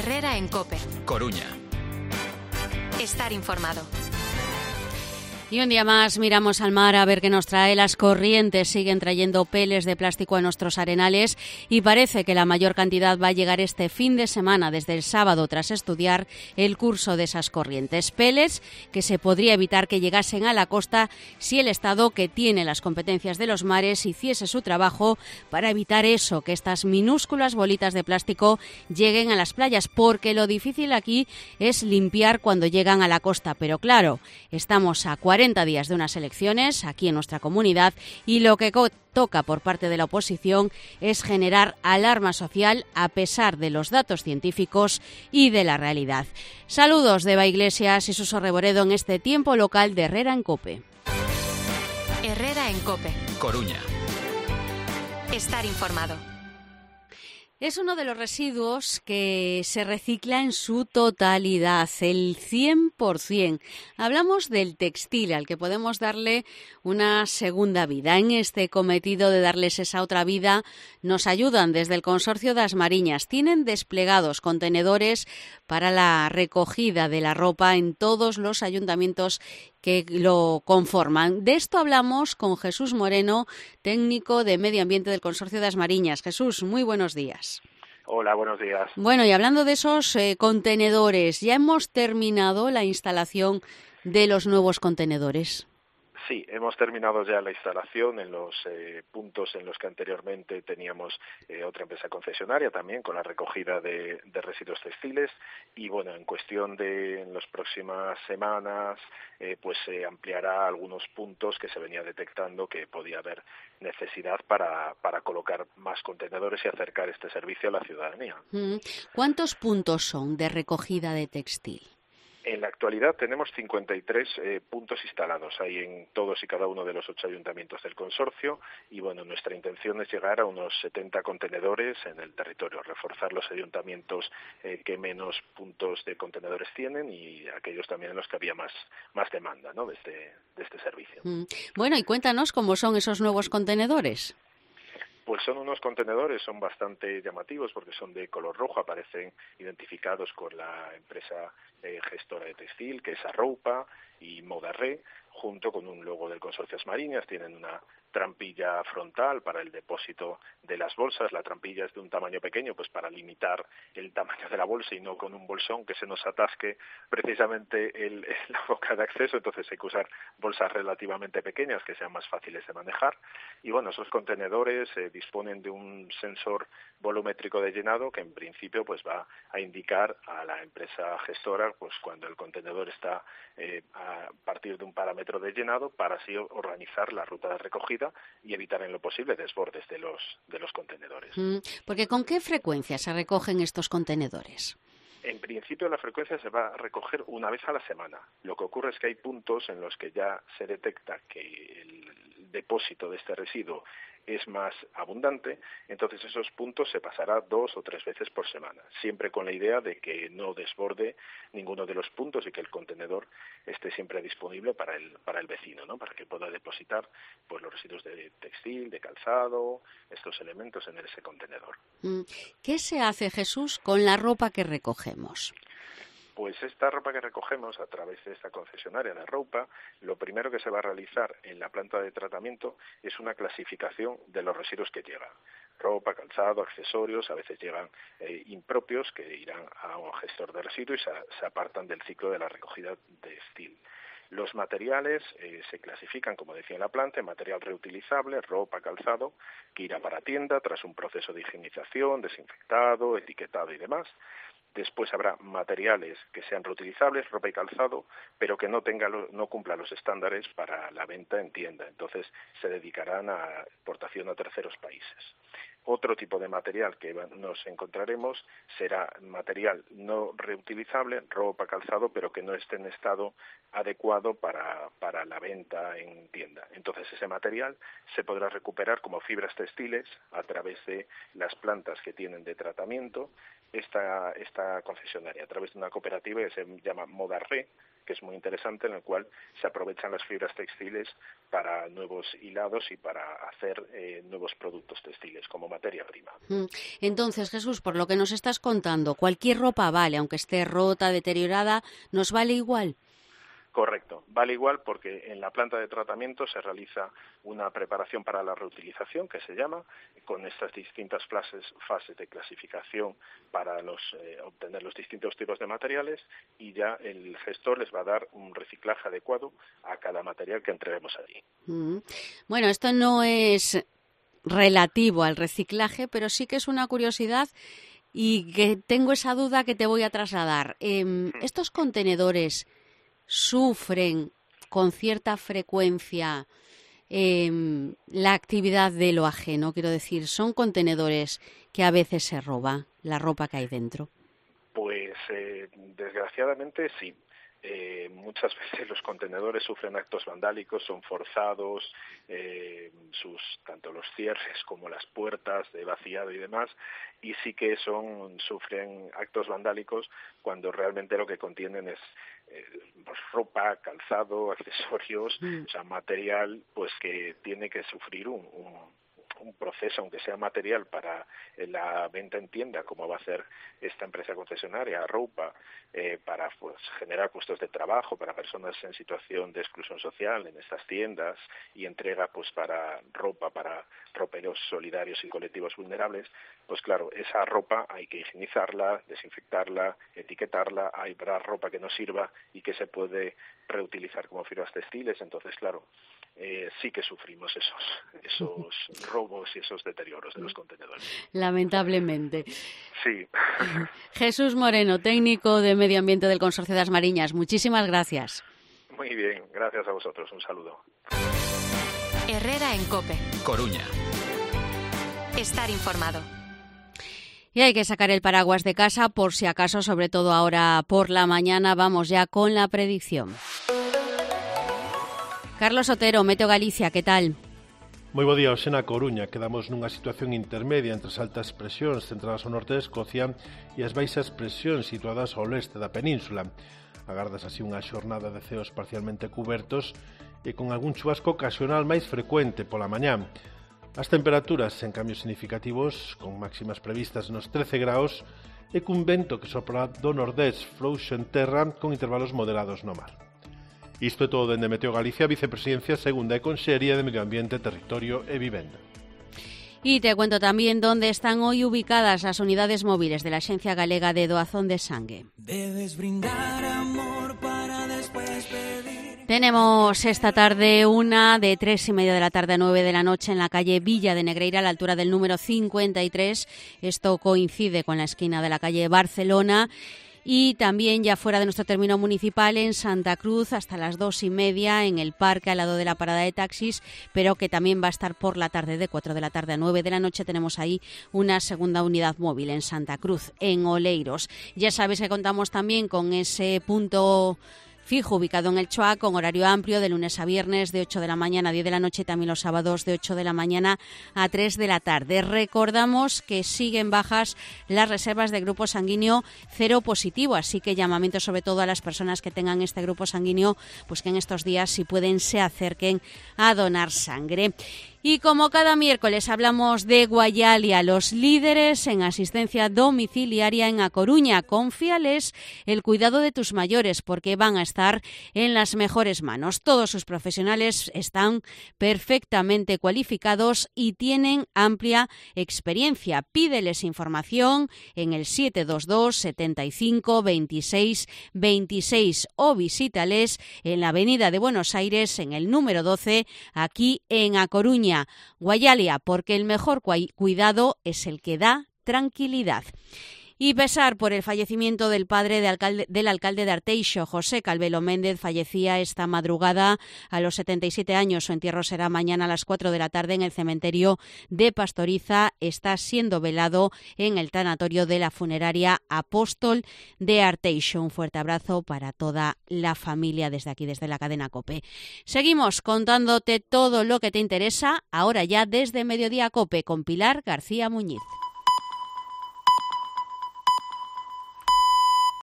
Herrera en COPE. Coruña. Estar informado. Y un día más miramos al mar a ver qué nos trae. Las corrientes siguen trayendo peles de plástico a nuestros arenales y parece que la mayor cantidad va a llegar este fin de semana, desde el sábado, tras estudiar el curso de esas corrientes. Peles que se podría evitar que llegasen a la costa si el Estado, que tiene las competencias de los mares, hiciese su trabajo para evitar eso, que estas minúsculas bolitas de plástico lleguen a las playas, porque lo difícil aquí es limpiar cuando llegan a la costa. Pero claro, estamos a 40 días de unas elecciones aquí en nuestra comunidad y lo que toca por parte de la oposición es generar alarma social a pesar de los datos científicos y de la realidad. Saludos de Eva Iglesias y Suso Reboredo en este tiempo local de Herrera en COPE. Herrera en COPE. Coruña. Estar informado. Es uno de los residuos que se recicla en su totalidad, el 100%. Hablamos del textil, al que podemos darle una segunda vida. En este cometido de darles esa otra vida, nos ayudan desde el Consorcio das Mariñas. Tienen desplegados contenedores para la recogida de la ropa en todos los ayuntamientos que lo conforman. De esto hablamos con Jesús Moreno, técnico de Medio Ambiente del Consorcio das Mariñas. Jesús, muy buenos días. Hola, buenos días. Bueno, y hablando de esos contenedores, ¿ya hemos terminado la instalación de los nuevos contenedores? Sí, hemos terminado ya la instalación en los puntos en los que anteriormente teníamos otra empresa concesionaria también con la recogida de residuos textiles y bueno, en cuestión de en las próximas semanas pues se ampliará algunos puntos que se venía detectando que podía haber necesidad para colocar más contenedores y acercar este servicio a la ciudadanía. ¿Cuántos puntos son de recogida de textil? En la actualidad tenemos 53 puntos instalados ahí en todos y cada uno de los 8 ayuntamientos del consorcio y bueno, nuestra intención es llegar a unos 70 contenedores en el territorio, reforzar los ayuntamientos que menos puntos de contenedores tienen y aquellos también en los que había más demanda, ¿no? de este servicio. Bueno, y cuéntanos cómo son esos nuevos contenedores. Pues son unos contenedores, son bastante llamativos porque son de color rojo, aparecen identificados con la empresa gestora de textil, que es Arroupa y Modarré, junto con un logo del Consorcio das Mariñas. Tienen una trampilla frontal para el depósito de las bolsas. La trampilla es de un tamaño pequeño, pues para limitar el tamaño de la bolsa y no con un bolsón que se nos atasque precisamente la boca de acceso. Entonces hay que usar bolsas relativamente pequeñas que sean más fáciles de manejar. Y bueno, esos contenedores disponen de un sensor volumétrico de llenado que en principio pues va a indicar a la empresa gestora pues cuando el contenedor está a partir de un parámetro de llenado para así organizar la ruta de recogida y evitar en lo posible desbordes de los contenedores. Porque ¿con qué frecuencia se recogen estos contenedores? En principio la frecuencia se va a recoger una vez a la semana. Lo que ocurre es que hay puntos en los que ya se detecta que el depósito de este residuo es más abundante, entonces esos puntos se pasará 2 o 3 veces por semana, siempre con la idea de que no desborde ninguno de los puntos y que el contenedor esté siempre disponible para el vecino, ¿no? Para que pueda depositar pues los residuos de textil, de calzado, estos elementos en ese contenedor. ¿Qué se hace, Jesús, con la ropa que recogemos? Pues esta ropa que recogemos a través de esta concesionaria de ropa, lo primero que se va a realizar en la planta de tratamiento es una clasificación de los residuos que llegan. Ropa, calzado, accesorios, a veces llegan impropios que irán a un gestor de residuos y se apartan del ciclo de la recogida textil. Los materiales se clasifican, como decía en la planta, en material reutilizable, ropa, calzado, que irá para tienda tras un proceso de higienización, desinfectado, etiquetado y demás. Después habrá materiales que sean reutilizables, ropa y calzado, pero que no cumplan los estándares para la venta en tienda. Entonces se dedicarán a exportación a terceros países. Otro tipo de material que nos encontraremos será material no reutilizable, ropa, calzado, pero que no esté en estado adecuado para la venta en tienda. Entonces ese material se podrá recuperar como fibras textiles a través de las plantas que tienen de tratamiento esta concesionaria, a través de una cooperativa que se llama Modarré, que es muy interesante, en el cual se aprovechan las fibras textiles para nuevos hilados y para hacer nuevos productos textiles como materia prima. Entonces, Jesús, por lo que nos estás contando, cualquier ropa vale, aunque esté rota, deteriorada, ¿nos vale igual? Correcto, vale igual porque en la planta de tratamiento se realiza una preparación para la reutilización, que se llama, con estas distintas fases de clasificación para obtener los distintos tipos de materiales, y ya el gestor les va a dar un reciclaje adecuado a cada material que entreguemos allí. Bueno, esto no es relativo al reciclaje, pero sí que es una curiosidad y que tengo esa duda que te voy a trasladar. ¿Estos contenedores sufren con cierta frecuencia la actividad de lo ajeno? Quiero decir, ¿son contenedores que a veces se roba la ropa que hay dentro? Pues desgraciadamente sí. Muchas veces los contenedores sufren actos vandálicos, son forzados, tanto los cierres como las puertas de vaciado y demás, y sí que sufren actos vandálicos cuando realmente lo que contienen es ropa, calzado, accesorios, o sea, material pues que tiene que sufrir un proceso, aunque sea material, para la venta en tienda, como va a hacer esta empresa concesionaria, Roupa, para generar puestos de trabajo para personas en situación de exclusión social en estas tiendas, y entrega para ropa para roperos solidarios y colectivos vulnerables. Pues claro, esa ropa hay que higienizarla, desinfectarla, etiquetarla. Habrá ropa que no sirva y que se puede reutilizar como fibras textiles. Entonces, claro, sí que sufrimos esos robos y esos deterioros de los contenedores. Lamentablemente. Sí. Jesús Moreno, técnico de Medio Ambiente del Consorcio de las Mariñas, muchísimas gracias. Muy bien, gracias a vosotros. Un saludo. Herrera en COPE. Coruña. Estar informado. Y hay que sacar el paraguas de casa por si acaso, sobre todo ahora por la mañana. Vamos ya con la predicción. Carlos Otero, Meteo Galicia, ¿qué tal? Moi bo día, hoxe na Coruña. Quedamos nunha situación intermedia entre as altas presións centradas ao norte de Escocia e as baixas presións situadas ao leste da península. Agardas así unha xornada de ceos parcialmente cubertos e con algún chubasco ocasional máis frecuente pola mañá. As temperaturas en cambios significativos, con máximas previstas nos 13 graus e cun vento que sopra do nordés frouxo en terra con intervalos moderados no mar. Isto é todo dende Meteo Galicia, Vicepresidencia Segunda e Consellería de Medio Ambiente, Territorio e Vivenda. Y te cuento también dónde están hoy ubicadas las unidades móviles de la Axencia Galega de Doazón de Sangue. Debes brindar amor para después pedir. Tenemos esta tarde una de 3:30 de la tarde a 9 de la noche en la calle Villa de Negreira, a la altura del número 53. Esto coincide con la esquina de la calle Barcelona. Y también ya fuera de nuestro término municipal en Santa Cruz hasta las 2:30 en el parque al lado de la parada de taxis, pero que también va a estar por la tarde de 4 de la tarde a 9 de la noche. Tenemos ahí una segunda unidad móvil en Santa Cruz, en Oleiros. Ya sabes que contamos también con ese punto fijo ubicado en el Choa, con horario amplio de lunes a viernes de 8 de la mañana a 10 de la noche, también los sábados de 8 de la mañana a 3 de la tarde. Recordamos que siguen bajas las reservas de grupo sanguíneo cero positivo, así que llamamiento sobre todo a las personas que tengan este grupo sanguíneo, pues que en estos días, si pueden, se acerquen a donar sangre. Y como cada miércoles hablamos de Guayalia, los líderes en asistencia domiciliaria en A Coruña. Confíales el cuidado de tus mayores porque van a estar en las mejores manos. Todos sus profesionales están perfectamente cualificados y tienen amplia experiencia. Pídeles información en el 722 75 26 26 o visítales en la Avenida de Buenos Aires en el número 12, aquí en A Coruña. Guayalia, porque el mejor cuidado es el que da tranquilidad. Y pesar por el fallecimiento del padre del alcalde de Arteixo, José Calvelo Méndez, fallecía esta madrugada a los 77 años. Su entierro será mañana a las 4 de la tarde en el cementerio de Pastoriza. Está siendo velado en el tanatorio de la funeraria Apóstol de Arteixo. Un fuerte abrazo para toda la familia desde aquí, desde la cadena COPE. Seguimos contándote todo lo que te interesa, ahora ya desde Mediodía COPE, con Pilar García Muñiz.